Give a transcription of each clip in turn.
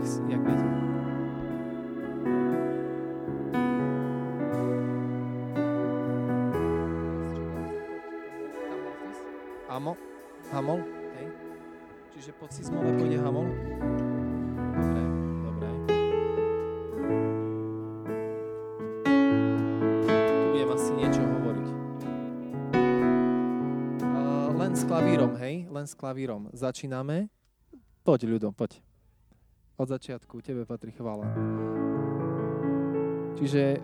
jak viete. Hamol, hej. Čiže po cizmole pôjde hamol. Dobre. Tu budem asi niečo hovoriť. Len s klavírom, hej? Len s klavírom. Začíname. Poď, Ľudo, poď. Od začiatku, tebe patrí chvála. Čiže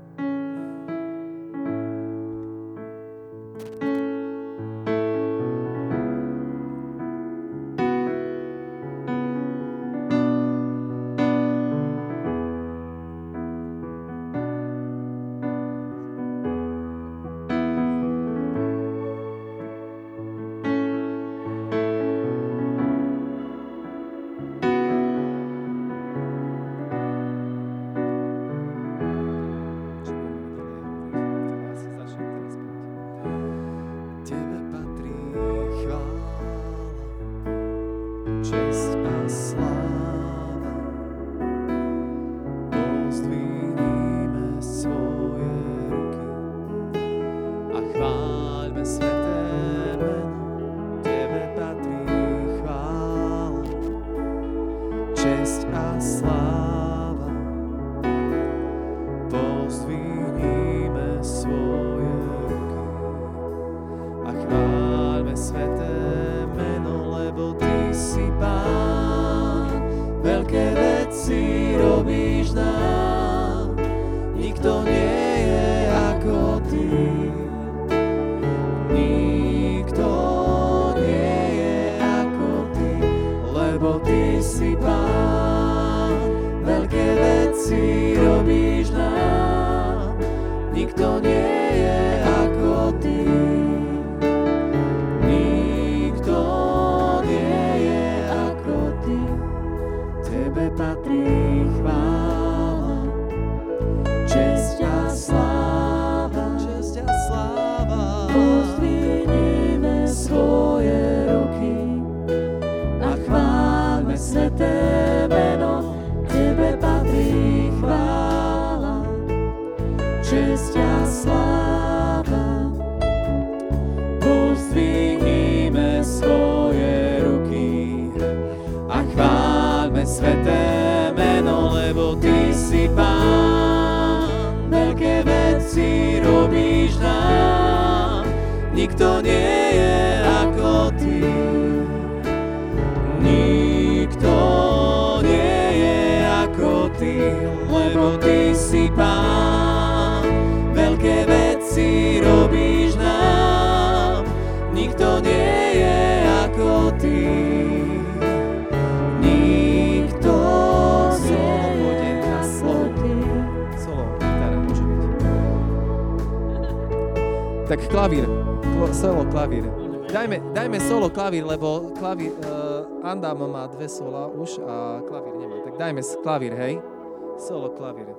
tak klavír, solo klavír. Dajme solo klavír, lebo klavír, Andam má 2 sola už a klavír nemá. Tak dajme klavír, hej? Solo klavír.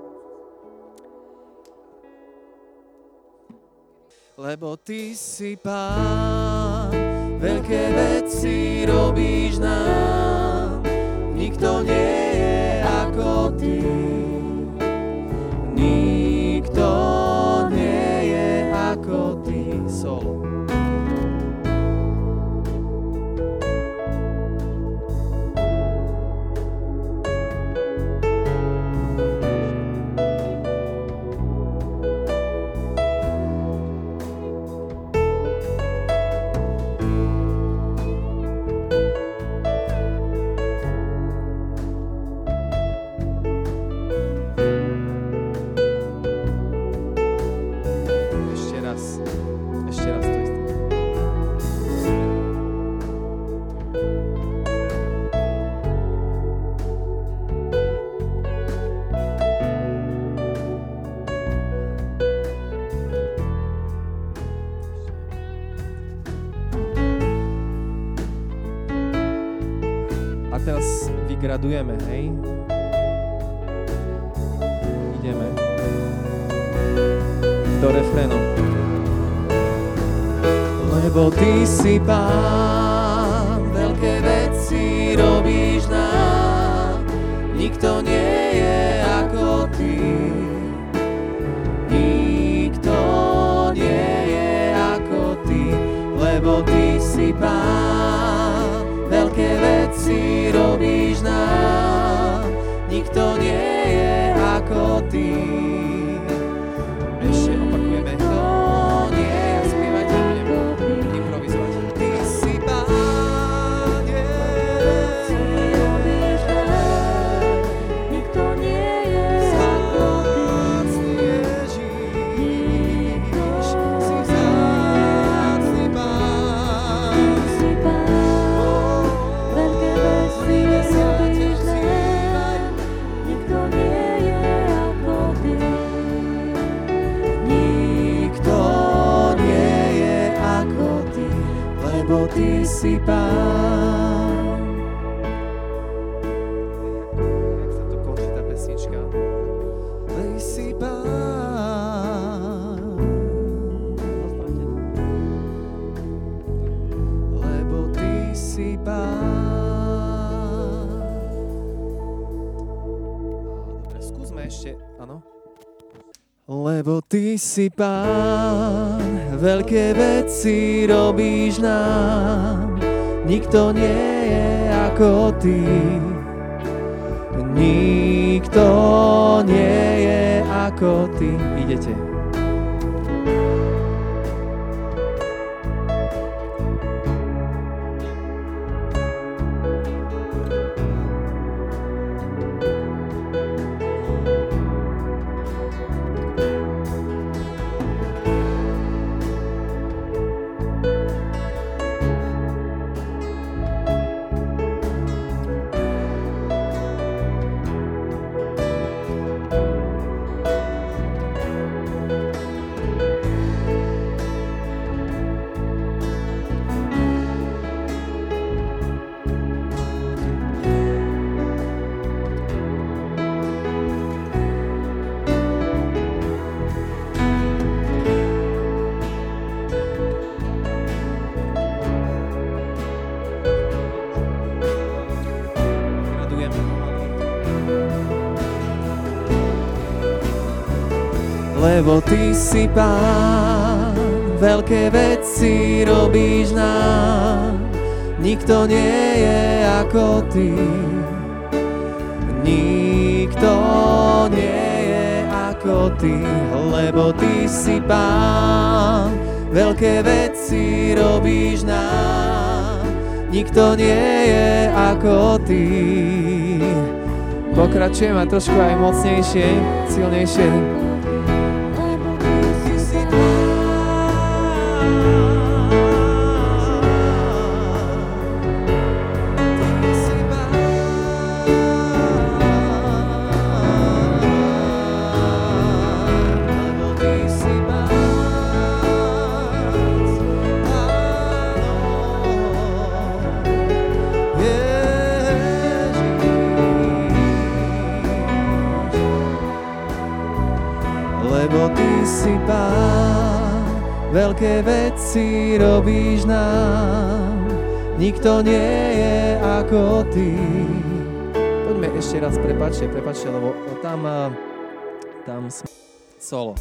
Lebo ty si Pán, veľké veci robíš nám, nikto nie je ako ty. Nikto nie je ako ty. Solo. Teraz vygradujeme, hej? Ideme do refrénu. Lebo ty si Pán, veľké veci robíš nám, veci robíš nám, nikto nie je ako ty. Ešte opakujeme. Kto nie je, spievajte, budem improvizovať. Ty si Pán, veci robíš nám, nikto nie je ako ty. Ježiš, si vzácny Pán. Ty si Pán, veľké veci robíš nám, nikto nie je ako ty. Nikto nie je ako ty, lebo ty si Pán. Jak sa to končí tá pesnička? Ty si Pán, lebo ty si Pán. Dobre, skúsme ešte, áno. Lebo ty si Pán, veľké veci robíš nám, nikto nie je ako ty. Nikto nie je ako ty. Idete. Lebo ty si Pán, veľké veci robíš nám, nikto nie je ako ty. Nikto nie je ako ty, lebo ty si Pán, veľké veci robíš nám, nikto nie je ako ty. Pokračujem a trošku aj mocnejšie, silnejšie. Lebo ty si Pán, veľké veci robíš nám, nikto nie je ako ty. Poďme ešte raz, prepáčte, lebo tam solo.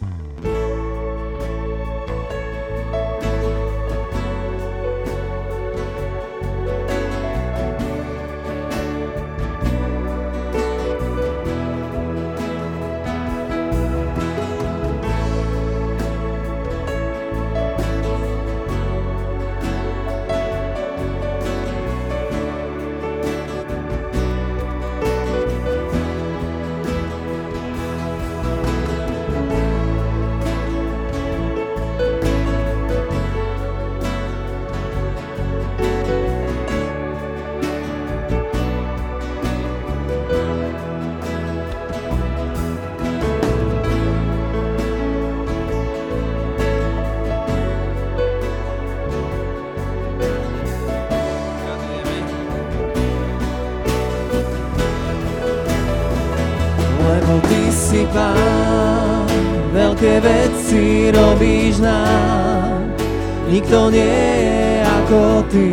Lebo ty si Pán, veľké veci robíš nám, nikto nie je ako ty.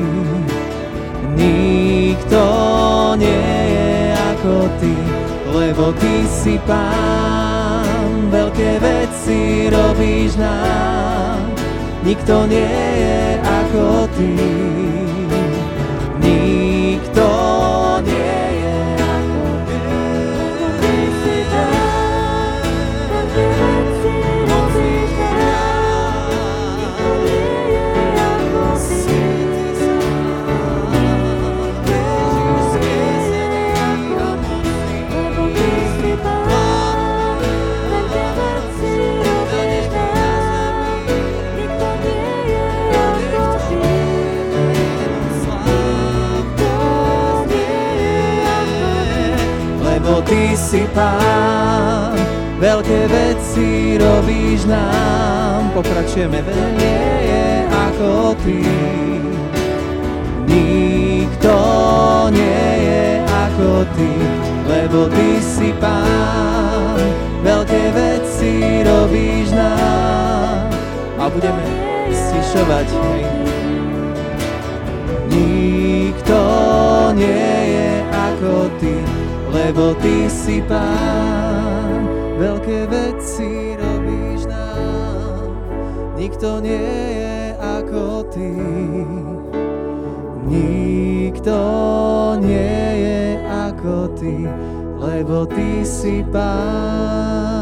Nikto nie je ako ty, lebo ty si Pán, veľké veci robíš nám, 「 nikto nie je ako ty. Nikto nie je ako ty, lebo ty si Pán, veľké veci robíš nám, nikto nie je ako ty. Nikto nie je ako ty, lebo ty si Pán, veľké veci robíš nám, nikto nie je ako ty. Nikto nie je ako ty, lebo ty si Pán, veľké veci robíš nám, nikto nie je ako ty. Nikto nie je si Pán, veľké veci robíš nám. Pokračujeme, veľa nie je ako Ty. Nikto nie je ako Ty, lebo Ty si Pán, veľké veci robíš nám. A budeme stišovať, hej. Nikto nie je ako Ty, lebo Ty si Pán, veľké veci robíš nám. Nikto nie je ako Ty. Nikto nie je ako Ty, lebo Ty si Pán.